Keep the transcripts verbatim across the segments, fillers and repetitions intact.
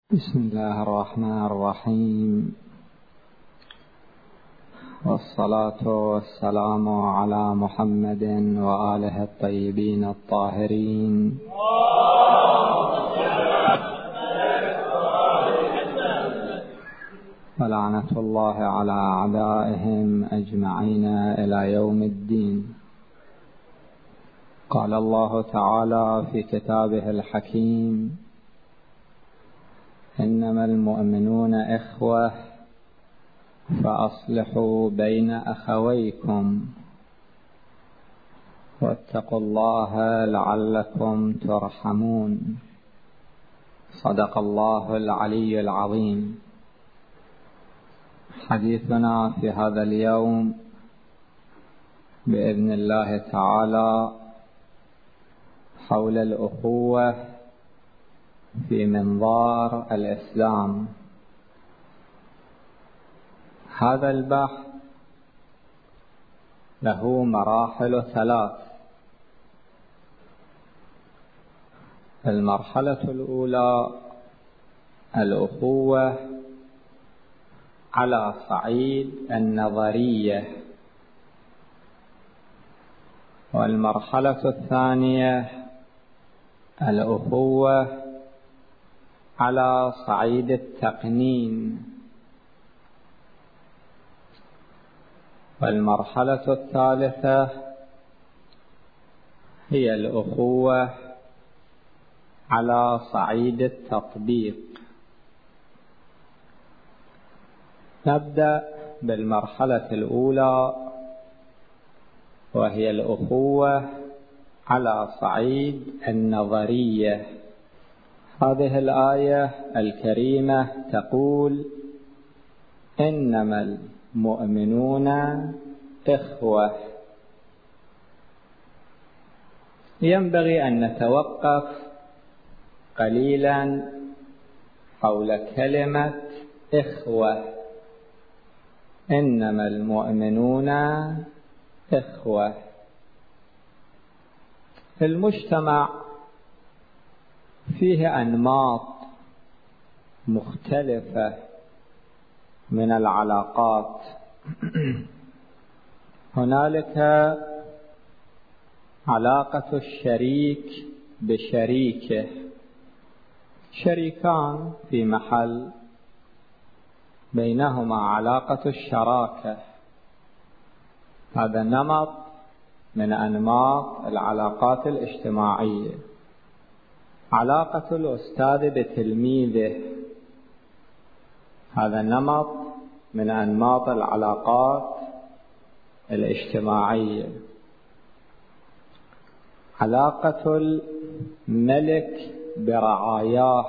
بسم الله الرحمن الرحيم، والصلاة والسلام على محمد وآله الطيبين الطاهرين، ولعنة الله على أعدائهم أجمعين إلى يوم الدين. قال الله تعالى في كتابه الحكيم: إنما المؤمنون إخوة فأصلحوا بين أخويكم واتقوا الله لعلكم ترحمون. صدق الله العلي العظيم. حديثنا في هذا اليوم بإذن الله تعالى حول الأخوة في منظار الإسلام. هذا البحث له مراحل ثلاث. المرحلة الأولى الأخوة على صعيد النظرية، والمرحلة الثانية الأخوة على صعيد التقنين، والمرحلة الثالثة هي الأخوة على صعيد التطبيق. نبدأ بالمرحلة الأولى، وهي الأخوة على صعيد النظرية. هذه الآية الكريمة تقول: إنما المؤمنون إخوة. ينبغي أن نتوقف قليلا حول كلمة إخوة. إنما المؤمنون إخوة. المجتمع فيه أنماط مختلفة من العلاقات. هنالك علاقة الشريك بشريكه، شريكان في محل، بينهما علاقة الشراكة. هذا نمط من أنماط العلاقات الاجتماعية. علاقة الأستاذ بتلميذه، هذا نمط من أنماط العلاقات الاجتماعية. علاقة الملك برعاياه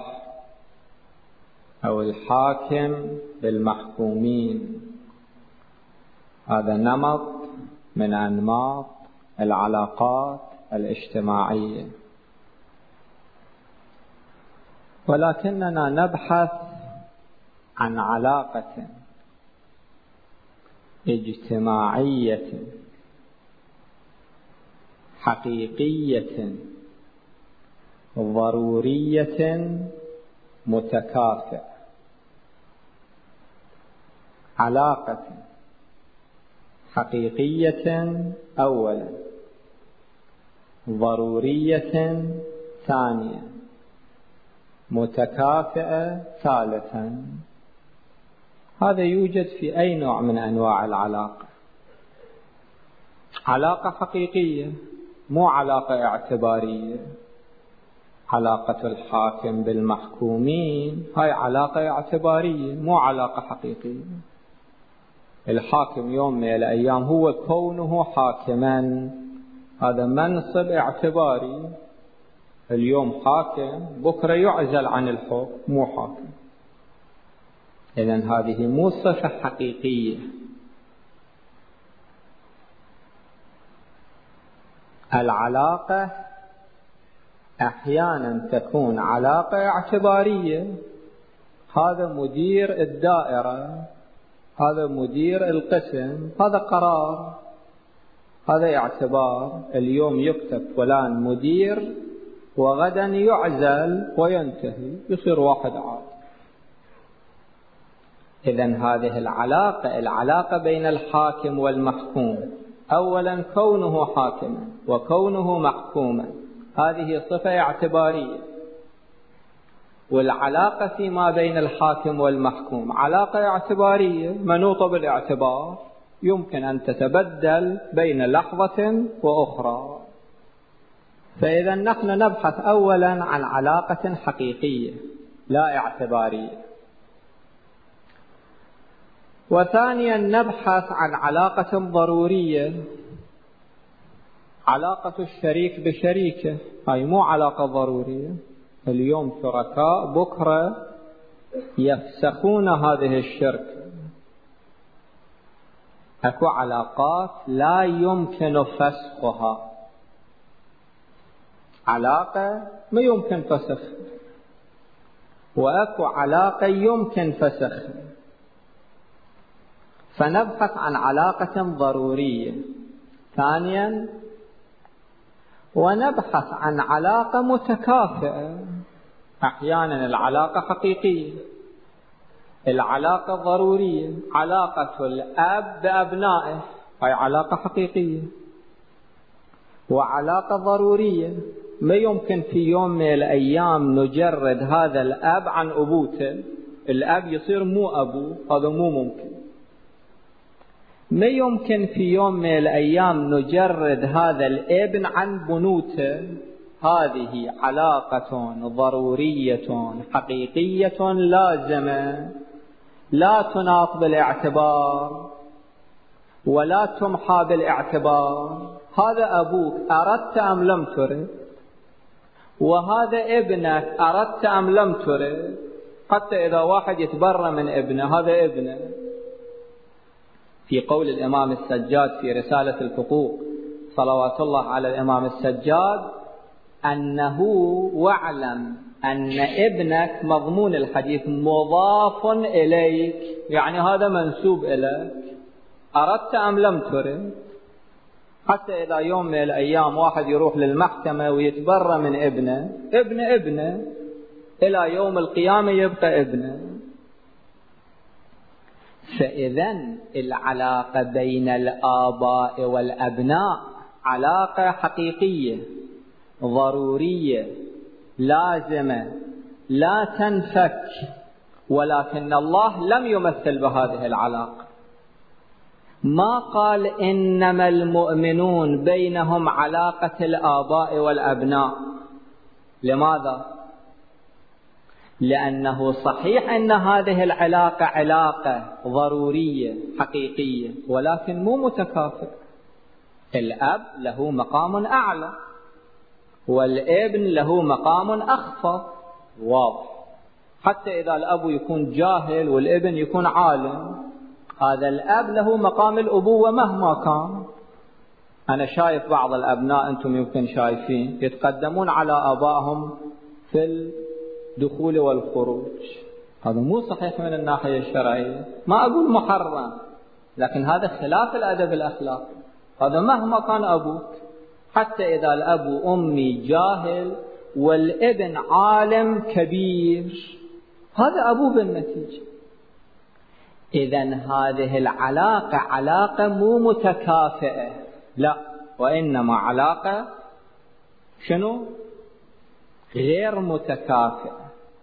أو الحاكم بالمحكومين، هذا نمط من أنماط العلاقات الاجتماعية. ولكننا نبحث عن علاقة اجتماعية حقيقية ضرورية متكافئة. علاقة حقيقية أولا، ضرورية ثانيا، متكافئة ثالثا. هذا يوجد في أي نوع من أنواع العلاقة. علاقة حقيقية، مو علاقة اعتبارية. علاقة الحاكم بالمحكومين هاي علاقة اعتبارية، مو علاقة حقيقية. الحاكم يوم من الأيام هو كونه حاكما، هذا منصب اعتباري. اليوم حاكم، بكرة يعزل عن الحكم، مو حاكم. إذن هذه مو صفة حقيقية. العلاقة أحيانا تكون علاقة اعتبارية. هذا مدير الدائرة، هذا مدير القسم، هذا قرار، هذا اعتبار. اليوم يكتب فلان مدير، وغدا يعزل وينتهي، يصير واحد عاد. إذن هذه العلاقة العلاقة بين الحاكم والمحكوم، أولا كونه حاكما وكونه محكوما، هذه صفة اعتبارية. والعلاقة فيما بين الحاكم والمحكوم علاقة اعتبارية منوطة بالاعتبار، يمكن أن تتبدل بين لحظة وأخرى. فإذا نحن نبحث أولا عن علاقة حقيقية لا اعتبارية، وثانيا نبحث عن علاقة ضرورية، علاقة الشريك بشريكه، هاي مو علاقة ضرورية. اليوم شركاء، بكرة يفسخون هذه الشركة. أكو علاقات لا يمكن فسخها، علاقة ما يمكن فسخ، وأكو علاقة يمكن فسخ. فنبحث عن علاقة ضرورية. ثانيا ونبحث عن علاقة متكافئة. أحيانا العلاقة حقيقية، العلاقة ضرورية، علاقة الأب بأبنائه هي علاقة حقيقية وعلاقة ضرورية. ما يمكن في يوم من الأيام نجرد هذا الأب عن أبوته، الأب يصير مو أبوه، هذا مو ممكن. ما يمكن في يوم من الأيام نجرد هذا الابن عن بنوته، هذه علاقة ضرورية حقيقية لازمة لا تناط بالاعتبار ولا تمحى بالاعتبار. هذا أبوك أردت أم لم ترد، وهذا ابنك أردت أم لم ترد. حتى إذا واحد يتبرى من ابنه هذا ابنه. في قول الإمام السجاد في رسالة الحقوق صلوات الله على الإمام السجاد أنه واعلم أن ابنك مضمون الحديث مضاف إليك، يعني هذا منسوب إليك أردت أم لم ترد. حتى إذا يوم من الأيام واحد يروح للمحكمة ويتبرى من ابنه، ابن ابنه إلى يوم القيامة يبقى ابنه. فإذن العلاقة بين الآباء والأبناء علاقة حقيقية ضرورية لازمة لا تنفك، ولكن الله لم يمثل بهذه العلاقة. ما قال إنما المؤمنون بينهم علاقة الآباء والأبناء. لماذا؟ لأنه صحيح أن هذه العلاقة علاقة ضرورية حقيقية، ولكن مو متكافئ. الأب له مقام أعلى والابن له مقام أخفض، واضح. حتى إذا الأب يكون جاهل والابن يكون عالم، هذا الأب له مقام الأبوة مهما كان. أنا شايف بعض الأبناء، أنتم يمكن شايفين، يتقدمون على آبائهم في الدخول والخروج. هذا مو صحيح من الناحية الشرعية، ما أقول محرم، لكن هذا خلاف الأدب الأخلاقي. هذا مهما كان أبوك، حتى إذا الأب وأمي جاهل والابن عالم كبير، هذا أبوه بالنتيجة. إذن هذه العلاقة علاقة مو متكافئة، لا، وإنما علاقة شنو؟ غير متكافئة.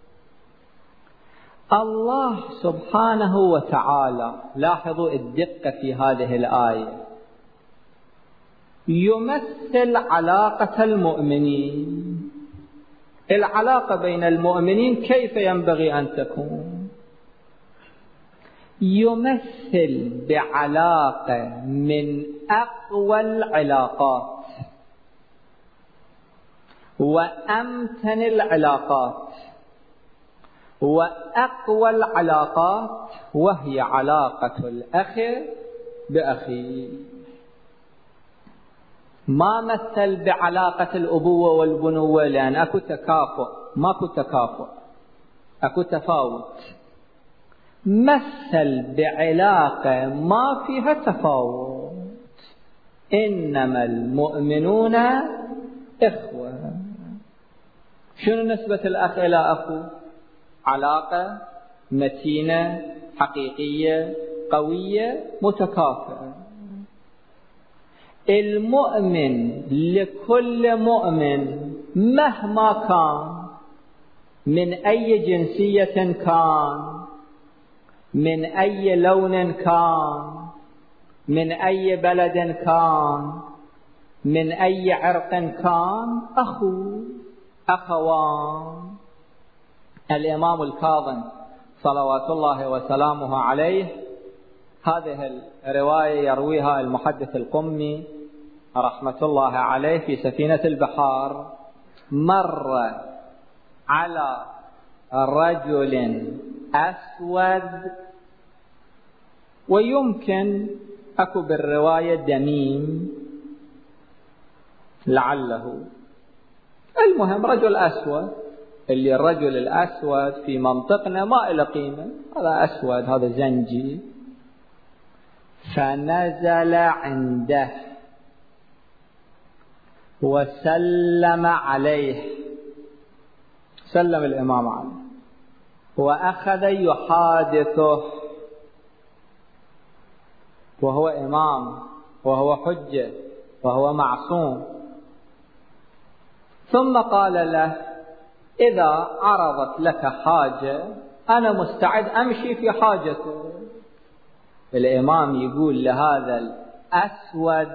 الله سبحانه وتعالى، لاحظوا الدقة في هذه الآية، يمثل علاقة المؤمنين. العلاقة بين المؤمنين كيف ينبغي أن تكون؟ يمثل بعلاقة من أقوى العلاقات وأمتن العلاقات وأقوى العلاقات، وهي علاقة الأخ بأخيه. ما مثل بعلاقة الأبوة والبنوة، لأن أكو تكافؤ، ماكو تكافؤ، أكو تفاوت. مثل بعلاقة ما فيها تفاوت، إنما المؤمنون إخوة. شنو نسبة الأخ إلى أخوه؟ علاقة متينة حقيقية قوية متكافئة. المؤمن لكل مؤمن مهما كان، من أي جنسية كان، من أي لون كان، من أي بلد كان، من أي عرق كان، أخو أخوان. الإمام الكاظم صلوات الله وسلامه عليه، هذه الرواية يرويها المحدث القمي رحمة الله عليه في سفينة البحار، مر على رجل أسود، ويمكن أكو بالرواية دميم لعله، المهم رجل أسود. اللي الرجل الأسود في منطقنا ما له قيمة، هذا أسود، هذا زنجي. فنزل عنده وسلم عليه، سلم الإمام عليه، وأخذ يحادثه وهو إمام وهو حجة وهو معصوم. ثم قال له: إذا عرضت لك حاجة أنا مستعد أمشي في حاجتك. الإمام يقول لهذا الأسود: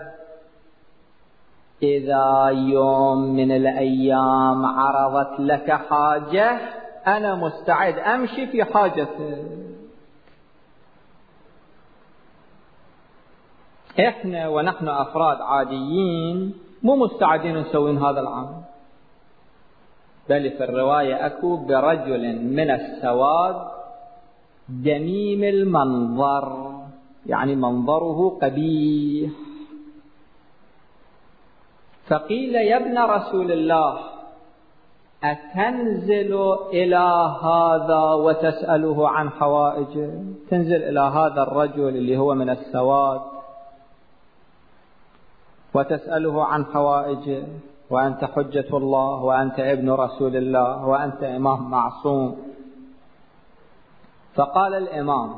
إذا يوم من الأيام عرضت لك حاجة أنا مستعد أمشي في حاجتك. إحنا ونحن أفراد عاديين مو مستعدين نسوين هذا العمل، بل في الرواية أكو برجل من السواد دميم المنظر، يعني منظره قبيح. فقيل: يا ابن رسول الله، أتنزل إلى هذا وتسأله عن حوائجه؟ تنزل إلى هذا الرجل اللي هو من السواد وتسأله عن حوائجه، وأنت حجة الله، وأنت ابن رسول الله، وأنت إمام معصوم. فقال الإمام: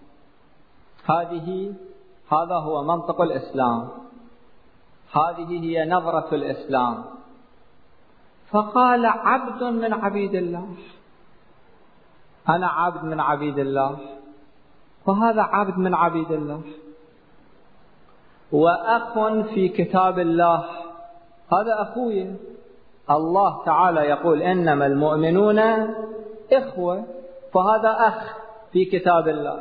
هذه هذا هو منطق الإسلام، هذه هي نظرة الإسلام. فقال: عبد من عبيد الله، أنا عبد من عبيد الله، وهذا عبد من عبيد الله، وأخ في كتاب الله، هذا أخوي. الله تعالى يقول: إنما المؤمنون إخوة، فهذا أخ في كتاب الله.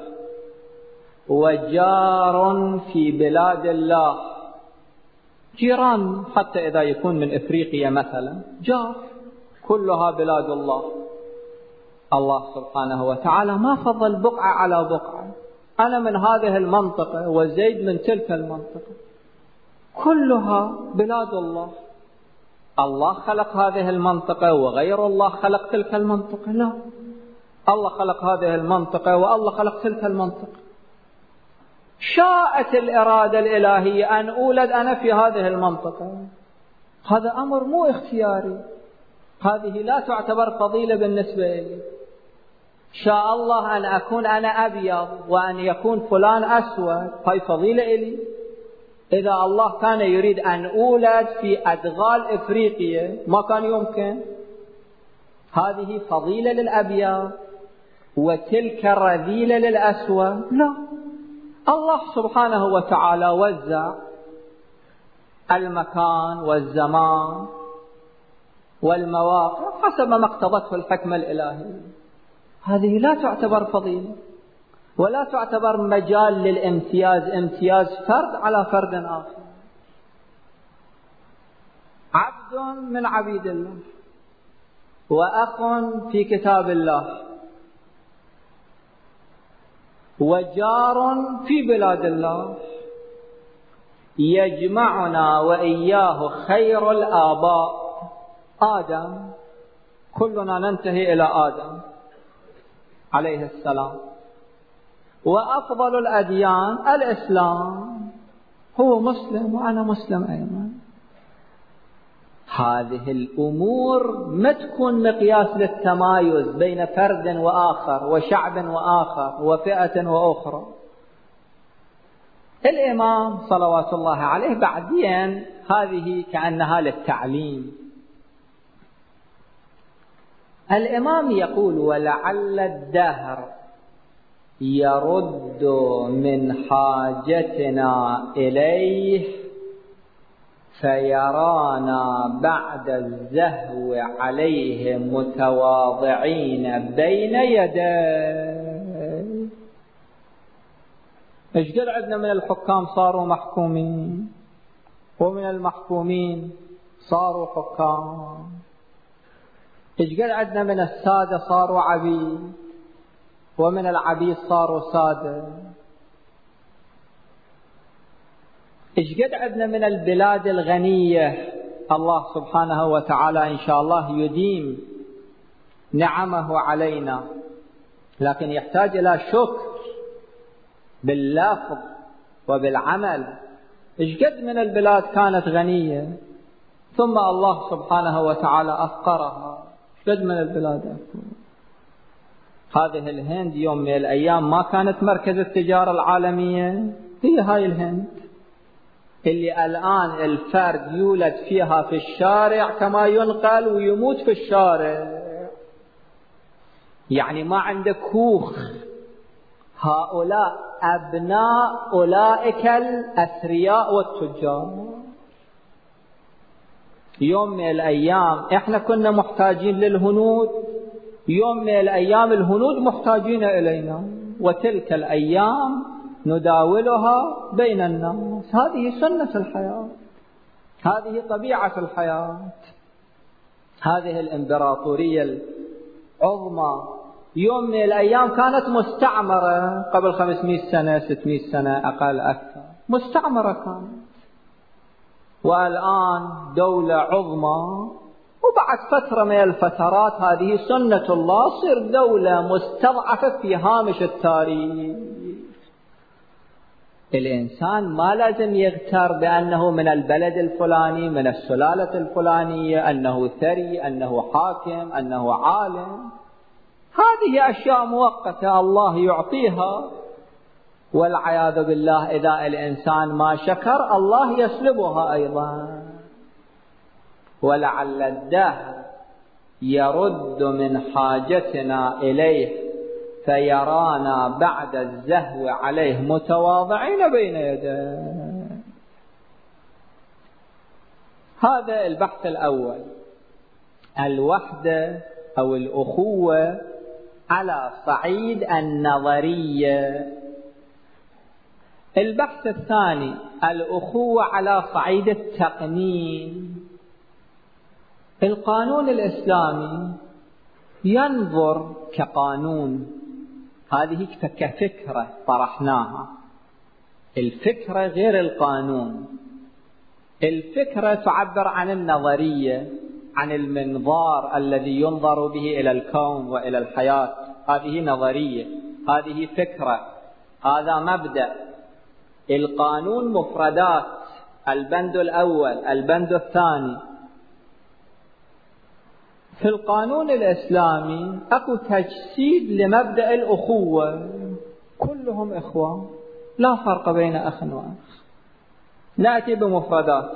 وجار في بلاد الله، جيران، حتى إذا يكون من إفريقيا مثلا جار، كلها بلاد الله. الله سبحانه وتعالى ما فضل بقعة على بقعة، أنا من هذه المنطقة وزيد من تلك المنطقة، كلها بلاد الله. الله خلق هذه المنطقة وغير الله خلق تلك المنطقة؟ لا، الله خلق هذه المنطقة والله خلق تلك المنطقة. شاءت الإرادة الإلهية أن أولد أنا في هذه المنطقة، هذا أمر مو اختياري، هذه لا تعتبر فضيلة بالنسبة لي. شاء الله أن أكون أنا أبيض وأن يكون فلان أسود، هاي فضيلة إلي. إذا الله كان يريد أن أولد في أدغال إفريقيا ما كان يمكن، هذه فضيلة للأبيض وتلك رذيلة للأسود. لا، الله سبحانه وتعالى وزع المكان والزمان والمواقع حسب ما اقتضته الحكمة الإلهية. هذه لا تعتبر فضيلة ولا تعتبر مجال للامتياز، امتياز فرد على فرد آخر. عبد من عبيد الله وأخ في كتاب الله وجار في بلاد الله، يجمعنا وإياه خير الآباء آدم، كلنا ننتهي إلى آدم عليه السلام، وأفضل الأديان الإسلام، هو مسلم وأنا مسلم أيضا. هذه الأمور ما تكون مقياس للتمايز بين فرد وآخر وشعب وآخر وفئة وأخرى. الإمام صلوات الله عليه بعدين هذه كأنها للتعليم. الإمام يقول: ولعل الدهر يرد من حاجتنا إليه فيرانا بعد الزهو عليه متواضعين بين يديه. ايش قد عندنا من الحكام صاروا محكومين، ومن المحكومين صاروا حكام. ايش قد عندنا من السادة صاروا عبيد، ومن العبيد صاروا سادة. ايش قد عندنا من البلاد الغنية الله سبحانه وتعالى إن شاء الله يديم نعمه علينا، لكن يحتاج إلى شكر باللفظ وبالعمل. ايش قد من البلاد كانت غنية ثم الله سبحانه وتعالى أفقرها. ايش قد من البلاد أفقر. هذه الهند يوم من الأيام ما كانت مركز التجارة العالمية، هي هاي الهند اللي الآن الفرد يولد فيها في الشارع كما ينقل ويموت في الشارع، يعني ما عندك كوخ. هؤلاء أبناء أولئك الأثرياء والتجار. يوم من الأيام إحنا كنا محتاجين للهنود، يوم من الأيام الهنود محتاجين إلينا، وتلك الأيام نداولها بين الناس. هذه سنة الحياة، هذه طبيعة الحياة. هذه الإمبراطورية العظمى يوم من الأيام كانت مستعمرة قبل خمسمائة سنة ستمائة سنة أقل أكثر، مستعمرة كانت، والآن دولة عظمى. وبعد فترة من الفترات هذه سنة الله صير دولة مستضعفة في هامش التاريخ. الإنسان ما لازم يغتر بأنه من البلد الفلاني، من السلالة الفلانية، أنه ثري، أنه حاكم، أنه عالم. هذه أشياء مؤقتة الله يعطيها، والعياذ بالله إذا الإنسان ما شكر الله يسلبها أيضا. ولعل الدهر يرد من حاجتنا إليه فيرانا بعد الزهو عليه متواضعين بين يديه. هذا البحث الأول، الوحدة أو الأخوة على صعيد النظرية. البحث الثاني، الأخوة على صعيد التقنين. القانون الإسلامي ينظر كقانون، هذه كفكرة طرحناها. الفكرة غير القانون. الفكرة تعبر عن النظرية، عن المنظار الذي ينظر به إلى الكون وإلى الحياة. هذه نظرية، هذه فكرة، هذا مبدأ. القانون مفردات، البند الأول، البند الثاني. في القانون الإسلامي أكو تجسيد لمبدأ الأخوة، كلهم إخوة، لا فرق بين أخ وأخ. نأتي بمفردات.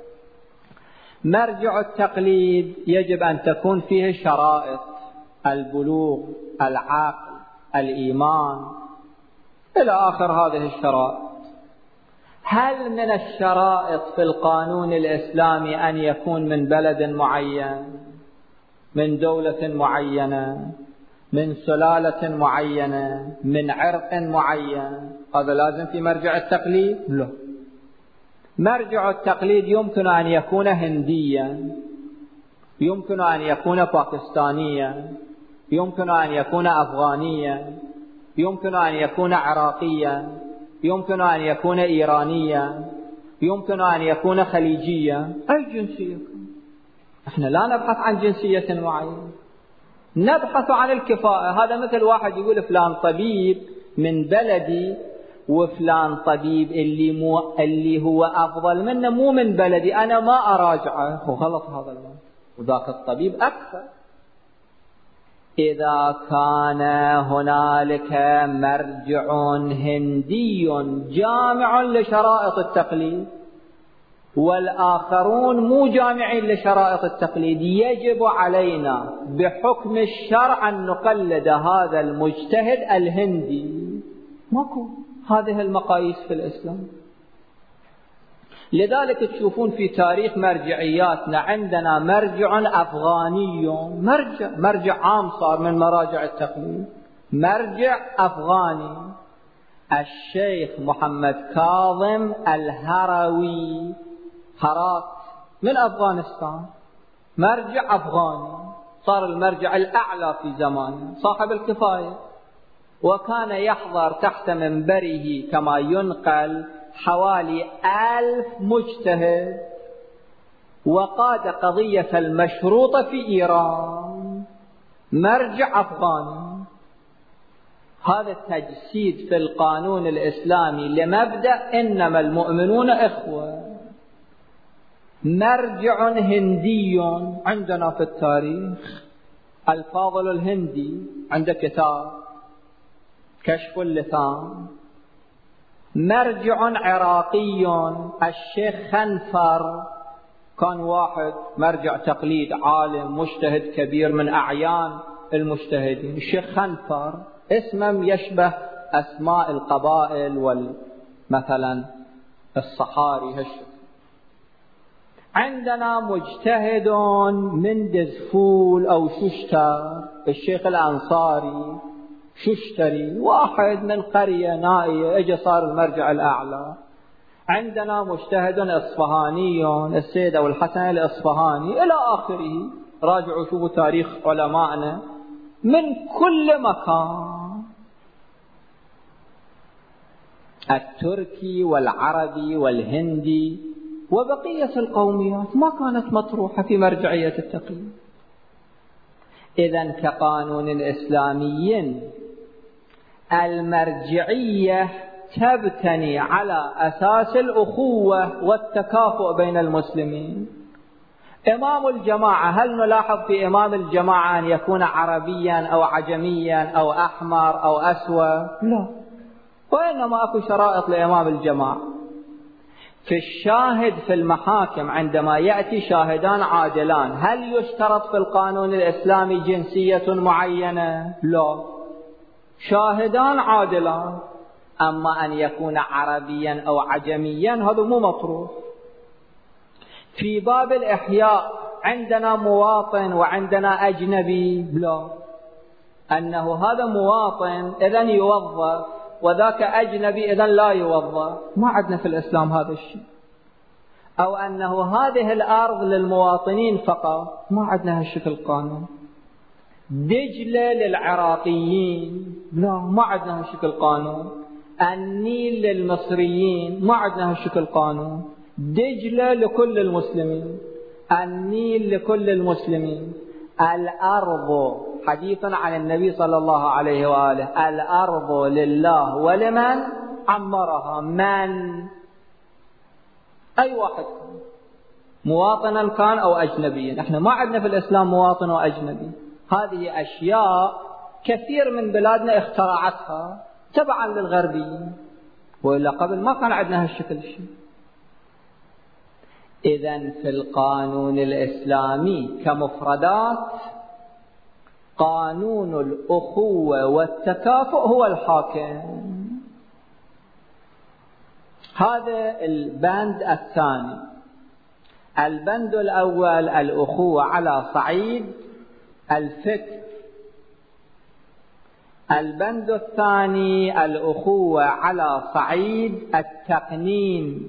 مرجع التقليد يجب أن تكون فيه شرائط: البلوغ، العقل، الإيمان، إلى آخر هذه الشرائط. هل من الشرائط في القانون الإسلامي أن يكون من بلد معين، من دولة معينة، من سلالة معينة، من عرق معين؟ هذا لازم في مرجع التقليد؟ لا. مرجع التقليد يمكن أن يكون هنديا، يمكن أن يكون باكستانيا، يمكن أن يكون أفغانيا، يمكن أن يكون عراقيا، يمكن أن يكون إيرانيا، يمكن أن يكون خليجيا، أي جنسية. احنا لا نبحث عن جنسية معينة، نبحث عن الكفاءة. هذا مثل واحد يقول فلان طبيب من بلدي وفلان طبيب اللي مو اللي هو أفضل منه مو من بلدي أنا ما أراجعه، هو غلط هذا الموضوع، وذاك الطبيب أكثر. إذا كان هنالك مرجع هندي جامع لشرائط التقليد والآخرون مو جامعين لشرائط التقليد، يجب علينا بحكم الشرع أن نقلد هذا المجتهد الهندي. ماكو هذه المقاييس في الإسلام. لذلك تشوفون في تاريخ مرجعياتنا عندنا مرجع أفغاني، مرجع مرجع عام صار من مراجع التقليد، مرجع أفغاني الشيخ محمد كاظم الهروي، هرات من أفغانستان، مرجع أفغاني، صار المرجع الأعلى في زمانه، صاحب الكفاية، وكان يحضر تحت منبره كما ينقل حوالي ألف مجتهد، وقاد قضية المشروطة في إيران، مرجع أفغاني. هذا التجسيد في القانون الإسلامي لمبدأ إنما المؤمنون إخوة. مرجع هندي عندنا في التاريخ الفاضل الهندي عنده كتاب كشف اللثام. مرجع عراقي الشيخ خنفر، كان واحد مرجع تقليد عالم مجتهد كبير من أعيان المجتهدين، الشيخ خنفر، اسمه يشبه أسماء القبائل والمثلا الصحاري هالشكل. عندنا مجتهد من دزفول أو ششتر الشيخ الأنصاري ششتري، واحد من قرية نائية اجى صار المرجع الأعلى. عندنا مجتهد إصفهاني السيد أبو الحسن الإصفهاني إلى آخره. راجعوا شوفوا تاريخ علمائنا من كل مكان، التركي والعربي والهندي وبقية القوميات ما كانت مطروحة في مرجعية التقليد. إذن كقانون إسلامي المرجعية تبتني على أساس الأخوة والتكافؤ بين المسلمين. إمام الجماعة، هل نلاحظ في إمام الجماعة أن يكون عربيا أو عجميا أو أحمر أو أسود؟ لا، وإنما أكو شرائط لإمام الجماعة. في الشاهد في المحاكم عندما يأتي شاهدان عادلان، هل يشترط في القانون الإسلامي جنسية معينة؟ لا، شاهدان عادلان. أما أن يكون عربيا أو عجميا هذا مو مطروح. في باب الإحياء عندنا مواطن وعندنا أجنبي، لا، أنه هذا مواطن إذن يوظف وذاك أجنبي إذن لا يوظف، ما عندنا في الإسلام هذا الشيء. أو أنه هذه الأرض للمواطنين فقط، ما عندنا هالشكل قانون. دجلة للعراقيين، لا، ما عندنا هالشكل قانون. النيل للمصريين، ما عندنا هالشكل قانون. دجلة لكل المسلمين، النيل لكل المسلمين. الأرض حديث عن النبي صلى الله عليه وآله، الأرض لله ولمن عمرها، من أي واحد كان، مواطنا كان أو أجنبيا. احنا ما عندنا في الإسلام مواطن وأجنبي. هذه أشياء كثير من بلادنا اخترعتها تبعا للغربيين، وإلا قبل ما كان عندنا هالشكل الشيء. إذن في القانون الإسلامي كمفردات قانون الأخوة والتكافؤ هو الحاكم. هذا البند الثاني. البند الأول الأخوة على صعيد الفكر. البند الثاني الأخوة على صعيد التقنين.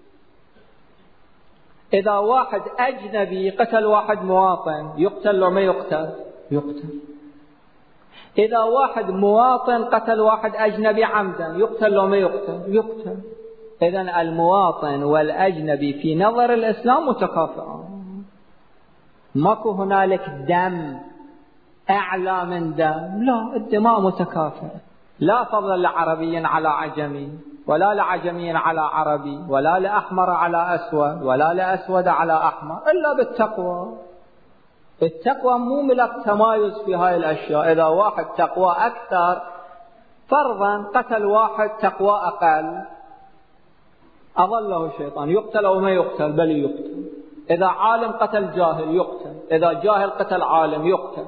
إذا واحد أجنبي قتل واحد مواطن يقتل لو ما يقتل؟ يقتل. إذا واحد مواطن قتل واحد أجنبي عمدا يقتل لو ما يقتل؟ يقتل. إذن المواطن والأجنبي في نظر الإسلام متكافئان، ماكو هنالك دم أعلى من دم، لا، الدماء متكافئة. لا فضل لعربي على عجمي، ولا لعجمي على عربي، ولا لأحمر على أسود، ولا لأسود على أحمر، إلا بالتقوى. التقوى مو ملك تمايز في هاي الأشياء. إذا واحد تقوى أكثر، فرضا قتل واحد تقوى أقل، أظله الشيطان، يقتل أو ما يقتل؟ بل يقتل. إذا عالم قتل جاهل يقتل، إذا جاهل قتل عالم يقتل.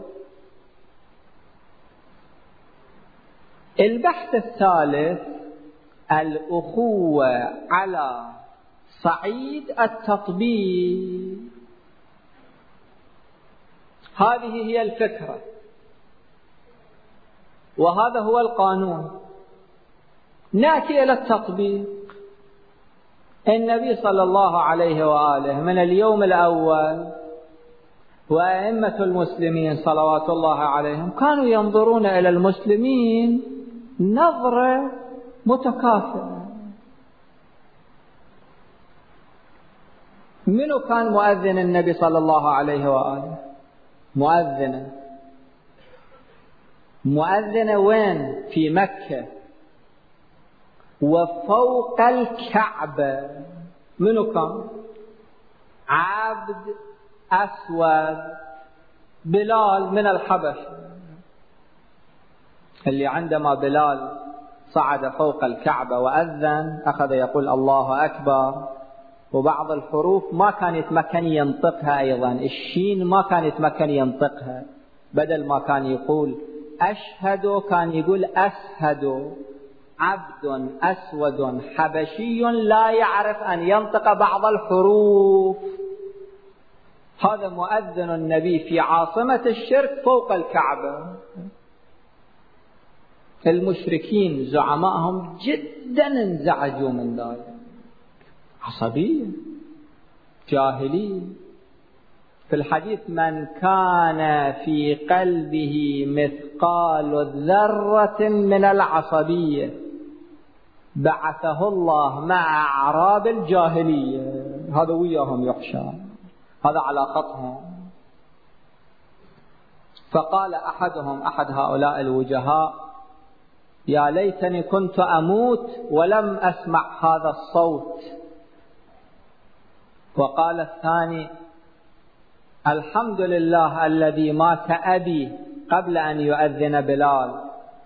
البحث الثالث الأخوة على صعيد التطبيق. هذه هي الفكرة، وهذا هو القانون. نأتي إلى التطبيق. النبي صلى الله عليه وآله من اليوم الأول وأئمة المسلمين صلوات الله عليهم كانوا ينظرون إلى المسلمين نظرة متكافئة. منو كان مؤذن النبي صلى الله عليه وآله؟ مؤذنة مؤذنة وين؟ في مكة وفوق الكعبة. منو كان؟ عبد أسود بلال من الحبشة، اللي عندما بلال صعد فوق الكعبة وأذن أخذ يقول الله أكبر، وبعض الحروف ما كان يتمكن ينطقها، أيضا الشين ما كان يتمكن ينطقها، بدل ما كان يقول أشهد كان يقول أسهد. عبد أسود حبشي لا يعرف أن ينطق بعض الحروف. هذا مؤذن النبي في عاصمة الشرك فوق الكعبة. المشركين زعمائهم جدا انزعجوا من ذلك، عصبية جاهلية. في الحديث من كان في قلبه مثقال ذرة من العصبية بعثه الله مع أعراب الجاهلية. هذا وياهم يحشى، هذا علاقتهم. فقال أحدهم، أحد هؤلاء الوجهاء: يا ليتني كنت أموت ولم أسمع هذا الصوت. وقال الثاني: الحمد لله الذي مات أبي قبل أن يؤذن بلال.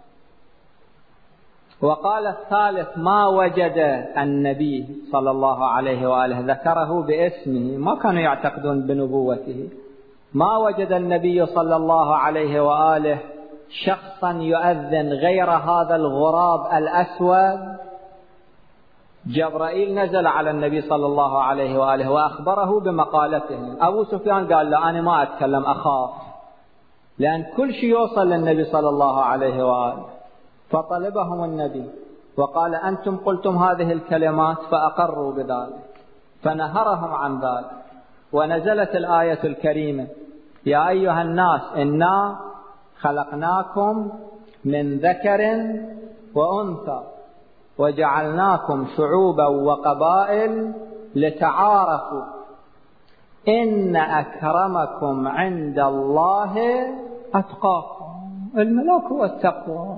وقال الثالث: ما وجد النبي صلى الله عليه وآله، ذكره باسمه، ما كانوا يعتقدون بنبوته، ما وجد النبي صلى الله عليه وآله شخصا يؤذن غير هذا الغراب الأسود. جبرائيل نزل على النبي صلى الله عليه وآله وأخبره بمقالته. أبو سفيان قال له أنا ما أتكلم، أخاف، لأن كل شيء يوصل للنبي صلى الله عليه وآله. فطلبهم النبي وقال: أنتم قلتم هذه الكلمات، فأقروا بذلك، فنهرهم عن ذلك. ونزلت الآية الكريمة: يا أيها الناس إنا خلقناكم من ذكر وأنثى وجعلناكم شعوبا وقبائل لتعارفوا إن أكرمكم عند الله أتقاكم. الملاك هو التقوى.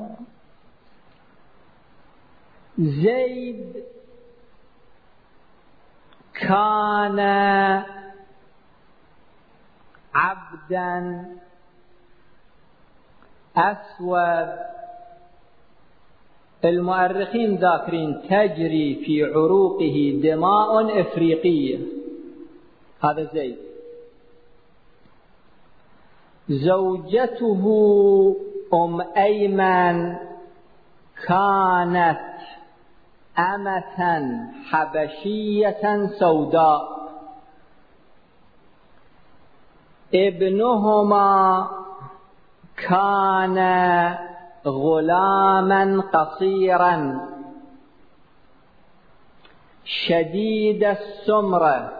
زيد كان عبدا أسود. المؤرخين ذاكرين تجري في عروقه دماء إفريقية. هذا زيد. زوجته أم أيمن كانت أمة حبشية سوداء. ابنهما كان غلاما قصيرا شديد السمرة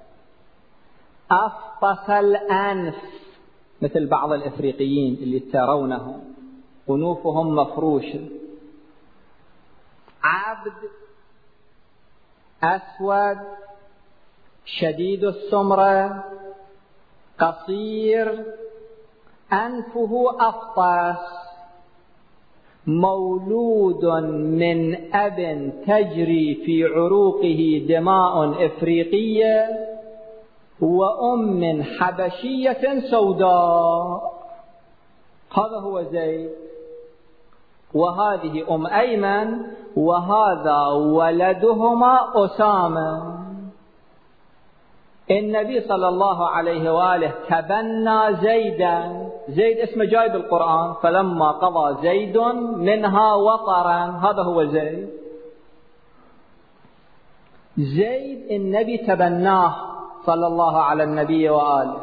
أفطس الأنف، مثل بعض الإفريقيين اللي ترونهم أنوفهم مفروشة. عبد أسود شديد السمرة قصير أنفه أفطس. مولود من أب تجري في عروقه دماء إفريقية وأم حبشية سوداء. هذا هو زيد، وهذه أم أيمن، وهذا ولدهما أسامة. النبي صلى الله عليه وآله تبنى زيدا، زيد اسمه جاي بالقرآن، فلما قضى زيد منها وطرا، هذا هو زيد. زيد النبي تبناه صلى الله على النبي وآله.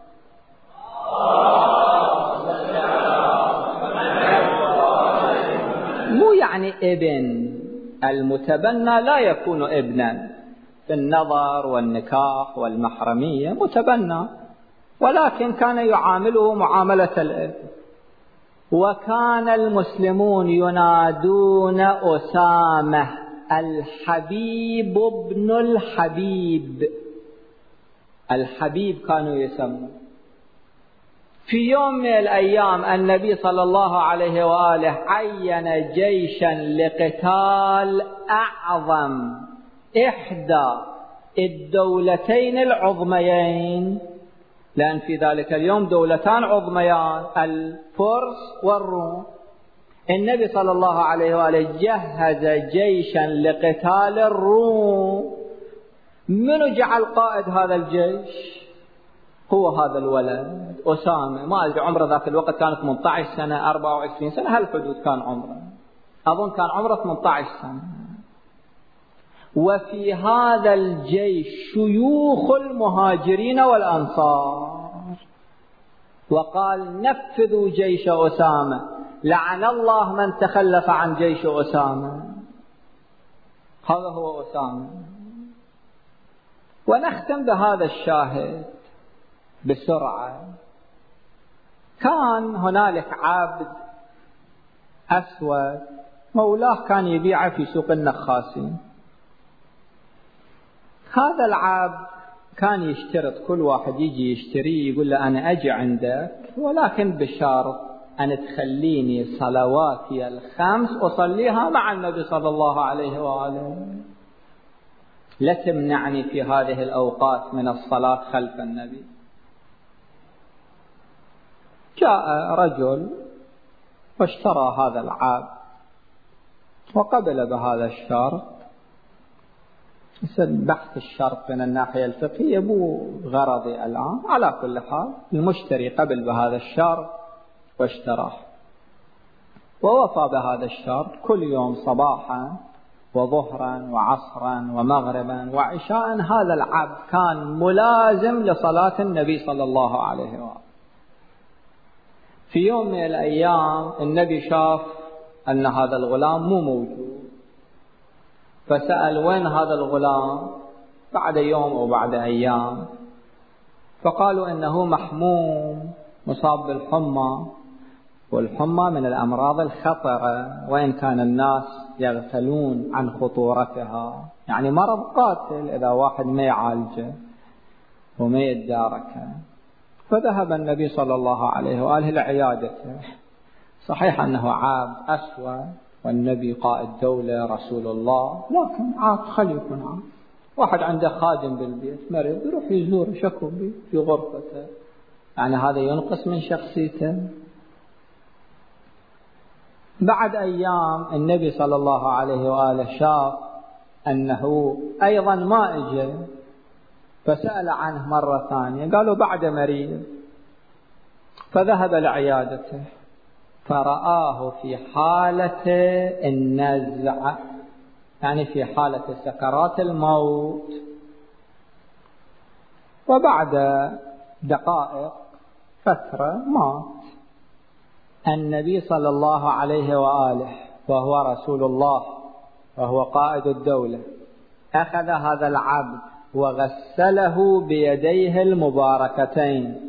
مو يعني ابن، المتبنى لا يكون ابنا في النظر والنكاح والمحرمية، متبنى، ولكن كان يعامله معاملة الابن. وكان المسلمون ينادون أسامة الحبيب ابن الحبيب، الحبيب كانوا يسمون. في يوم من الأيام النبي صلى الله عليه وآله عين جيشا لقتال أعظم إحدى الدولتين العظميين، لأن في ذلك اليوم دولتان عظميان، الفرس والروم. النبي صلى الله عليه وآله جهز جيشا لقتال الروم. من جعل قائد هذا الجيش؟ هو هذا الولد أسامة. ما أدري عمره ذاك الوقت كان ثمانية عشر سنة، أربعة وعشرين سنة، هالحدود كان عمره، أظن كان عمره ثمانية عشر سنة. وفي هذا الجيش شيوخ المهاجرين والأنصار. وقال نفذوا جيش أسامة، لعن الله من تخلف عن جيش أسامة. هذا هو أسامة. ونختم بهذا الشاهد بسرعة. كان هنالك عبد أسود مولاه كان يبيعه في سوق النخاسين. هذا العبد كان يشترط كل واحد يجي يشتري يقول له أنا أجي عندك، ولكن بشرط أن تخليني صلواتي الخمس أصليها مع النبي صلى الله عليه وآله، لا تمنعني في هذه الأوقات من الصلاة خلف النبي. جاء رجل واشترى هذا العبد وقبل بهذا الشرط. بحث الشرط من الناحية الفقهية مو غرضي الآن. على كل حال المشتري قبل بهذا الشرط واشتراه، ووفى بهذا الشرط كل يوم صباحا وظهرا وعصرا ومغربا وعشاء. هذا العبد كان ملازم لصلاة النبي صلى الله عليه وآله. في يوم من الأيام النبي شاف أن هذا الغلام مو موجود، فسأل وين هذا الغلام بعد يوم أو بعد أيام، فقالوا إنه محموم مصاب بالحمى، والحمى من الأمراض الخطرة، وإن كان الناس يغفلون عن خطورتها، يعني مرض قاتل إذا واحد ما يعالجه وما يتداركه. فذهب النبي صلى الله عليه وآله لعيادته. صحيح أنه عاب أسود والنبي قائد دولة رسول الله، لكن عاد خلي يكون عاد. واحد عنده خادم بالبيت مريض يروح يزوره شكو بي في غرفته، يعني هذا ينقص من شخصيته. بعد أيام النبي صلى الله عليه وآله شاف أنه أيضا ما أجى، فسأل عنه مرة ثانية، قالوا بعد مريض. فذهب لعيادته فرآه في حالة النزع، يعني في حالة سكرات الموت. وبعد دقائق فترة مات. النبي صلى الله عليه وآله وهو رسول الله وهو قائد الدولة أخذ هذا العبد وغسله بيديه المباركتين،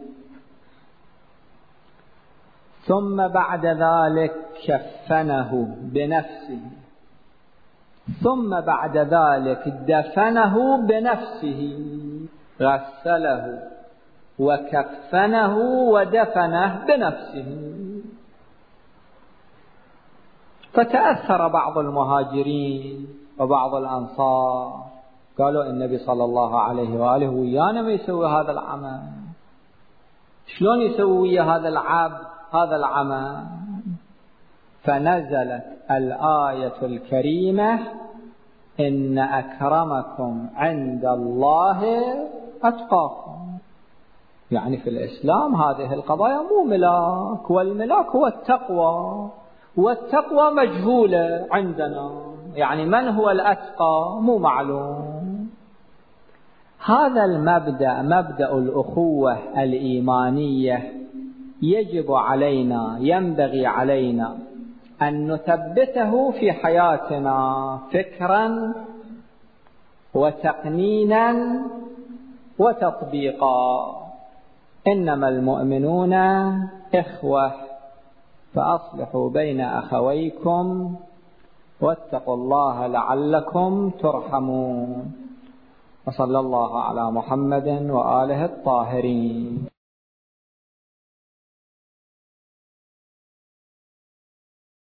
ثم بعد ذلك كفنه بنفسه، ثم بعد ذلك دفنه بنفسه، غسله وكفنه ودفنه بنفسه. فتأثر بعض المهاجرين وبعض الأنصار، قالوا النبي صلى الله عليه وآله ويانا ما يسوي هذا العمل، شلون يسوي هذا العبد هذا العمل؟ فنزلت الآية الكريمة: إن أكرمكم عند الله أتقاكم. يعني في الإسلام هذه القضايا مو ملاك، والملاك هو التقوى، والتقوى مجهولة عندنا، يعني من هو الأتقى مو معلوم. هذا المبدأ، مبدأ الأخوة الإيمانية، يجب علينا، ينبغي علينا أن نثبته في حياتنا فكرا وتقنينا وتطبيقا. إنما المؤمنون إخوة فأصلحوا بين أخويكم واتقوا الله لعلكم ترحمون. وصلى الله على محمد وآله الطاهرين.